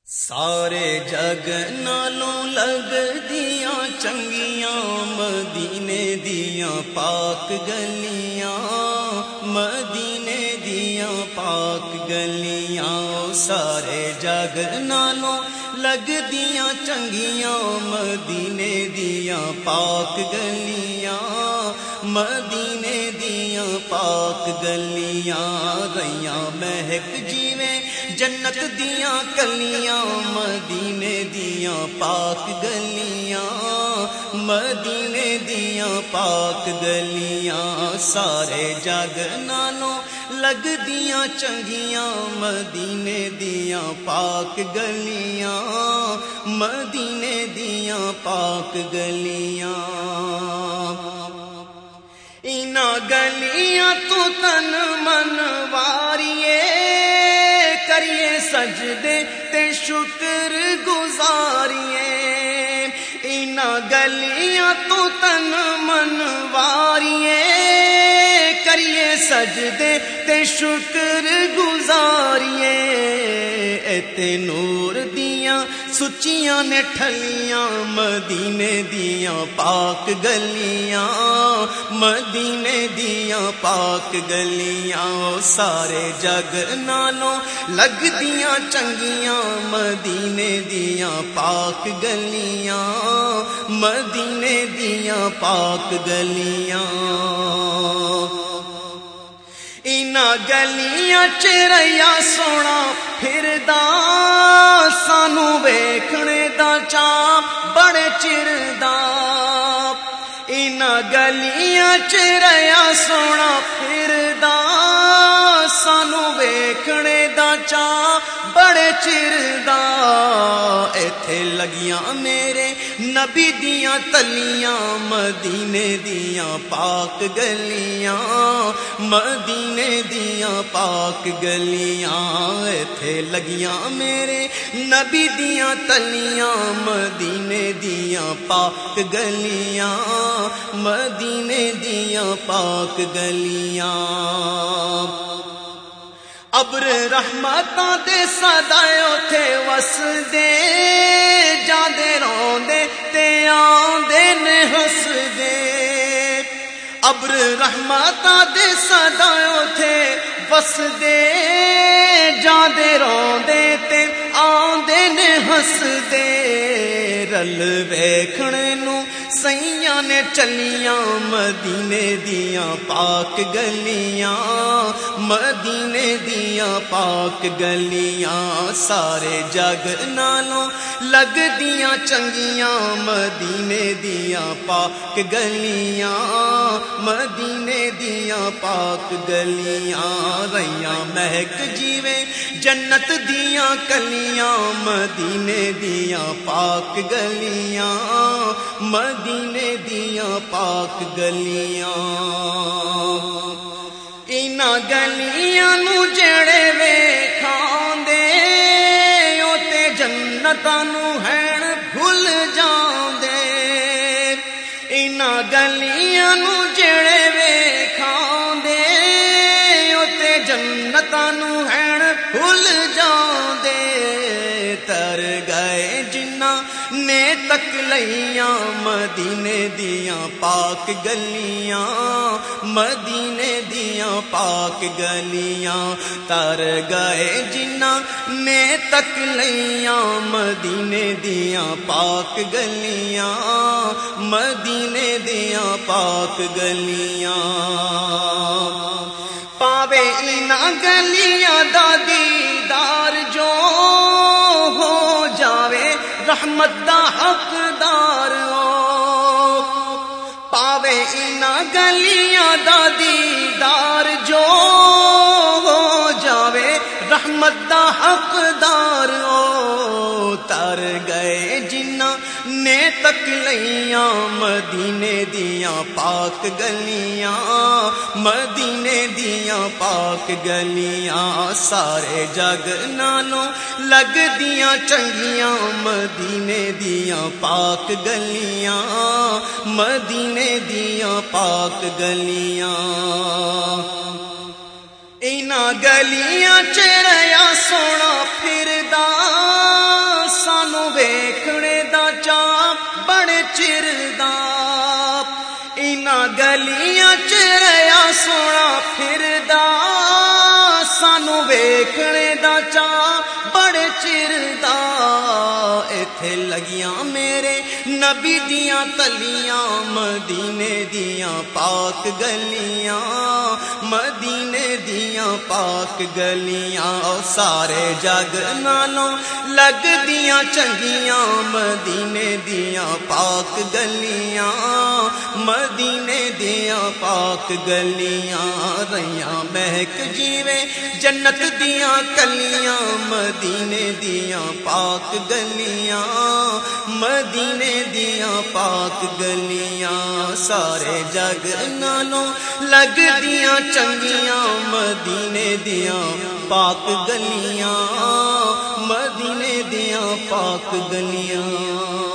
سارے جگ نالوں لگ دیاں چنگیاں مدینے دیاں پاک گلیاں، مدینے دیاں پاک گلیاں، سارے جگ نالوں لگ دیاں چنگیاں مدینے دیاں پاک گلیاں، مدینے دیاں پاک گلیاں، رہیاں مہک جیویں جنت دیاں کلیاں مدینے دیاں پاک گلیاں، مدینے دیاں پاک گلیاں، سارے جگ نالوں لگ دیاں چنگیاں مدینے دیاں پاک گلیاں، مدینے دیاں پاک گلیاں، انہاں گلیاں تو تن من واریے کریے سجدے تے شکر گزاریے، انہاں گلیاں تو تن من واریے کریے سجدے تے شکر گزاریے، ایتے نور دیاں سچیاں نے ٹھلیاں مدینے دیاں پاک گلیاں، مدینے دیاں پاک گلیاں، سارے جگ نالوں لگ دیاں چنگیاں مدینے دیاں پاک گلیاں، مدینے دیاں پاک گلیاں، انہاں گلیاں چ رہیا سونا پھردا سانو ویکھنے دا چاں بڑے چر دا، انہاں گلیاں چ رہیا سونا پھردا سانو ویکھنے دا چاں بڑے چر دا، ایتھے لگیاں میرے نبی دیاں تلیاں مدینے دیاں پاک گلیاں، مدینے دیاں پاک گلیاں، ایتھے لگیاں میرے نبی دیاں تلیاں مدینے دیاں پاک گلیاں، مدینے دیاں پاک گلیاں، ابر رحمتاں دے صدائے اوتھے وسدے جاندے روندے تے آندے نے ہسدے، ابر رحمتاں دے صدائے اوتھے وسدے جاندے روندے تے آندے نے ہسدے، رل ویکھنے نو سیاں نے چلیاں مدینے دیاں پاک گلیاں، مدینے دیاں پاک گلیاں، سارے جگ نالوں لگ دیاں چنگیاں مدینے دیاں پاک گلیاں، مدینے دیاں پاک گلیاں، رہیاں مہک جیویں جنت دیاں کلیاں مدینے دیاں پاک گلیاں، مدینے دیاں پاک گلیاں، انہاں گلیاں نو جڑے ویکھاندے او تے جنتاں نو ہین بھل جاندے، انہاں گلیاں نو جڑے ویکھاندے او تے جنتاں نو ہین بھل جاندے، تر گئے جنہاں نے تک لیاں مدینے دیاں پاک گلیاں، مدینے دیاں پاک گلیاں، تر گئے جنہاں نے تک لیاں مدینے دیاں پاک گلیاں، مدینے دیاں پاک گلیاں، پاوے انہاں گلیاں دا دیدار جو ہو جاوے رحمت دا حقدار او، پاوے انہاں گلیاں دا دیدار جو ہو جاوے رحمت دا حقدار او، تر گئے جنہاں نے تک لیاں مدینے دیاں پاک گلیاں، مدینے دیاں پاک گلیاں، سارے جگ نالوں لگ دیاں چنگیاں مدینے دیاں پاک گلیاں، مدینے دیاں پاک گلیاں، انہاں گلیاں چ رہیا سونا پھردا इन्हां गलियां च रहा सोना फिरदा सानू वेखणे दा चा बड़े चिर दा इत्थे लगियां मेरे नबी दियां तलियां मदीने दियां पाक गलियां मदीने दियां पाक गलियां सारे जग नालों लगदियां चंगियां मदीने दियां पाक गलियां मदीने दियां पाक गलियां रहियां महक जीवे जन्नत दियां कलियां मदीने दियां पाक गलियां मदीने दियां पाक गलियां सारे जग नालों लगदियां चंगियां मदीने दियां पाक गलियां मदीने दियां पाक गलियां।